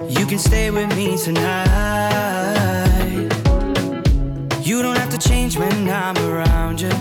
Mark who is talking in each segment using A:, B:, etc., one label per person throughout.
A: You can stay with me tonight. You don't have to change when I'm around you.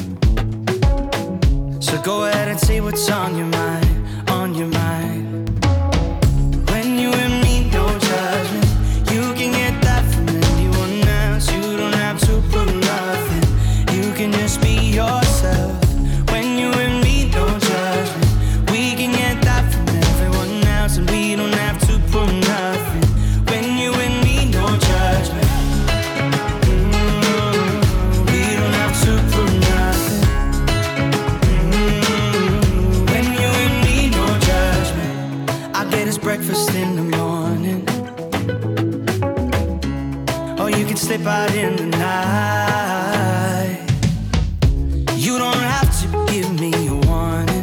A: So go ahead and say what's on your mind, on your mind. When you and me, no judgment. You can get that from anyone else. You don't have to prove nothing. You can just be yourself. When you and me, no judgment. We can get that from everyone else, and we don't have to prove nothing. When you and me, no judgment. We don't have to prove nothing. When you and me, no judgment. I get us breakfast in the morning, or you can slip out in the night. You don't have to give me a warning,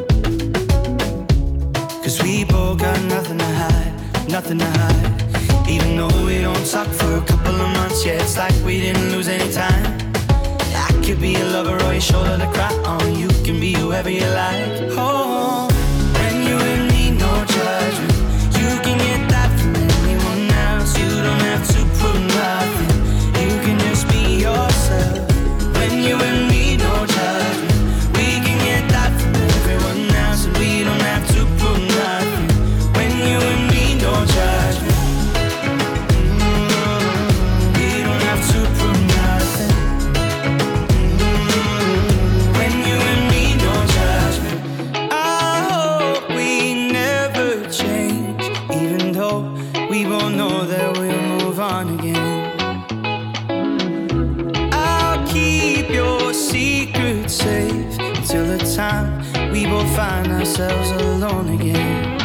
A: 'cause we both got nothing to hide, nothing to hide. Even though we don't talk for a couple of months, yeah, it's like we didn't lose any time. I could be a lover or your shoulder to cry on. You can be whoever you like. Oh, when you and me, no judgment. You can get that from anyone else. You don't have to prove nothing. You can just be yourself. When you and me, no judgment. We can get that from everyone else, and we don't have to prove nothing. When you and me, no judgment. We don't have to prove nothing. When you and me, no judgment. I hope we never change, even though we both know that we'll move on again. I'll keep your secret safe until the time we both find ourselves alone again.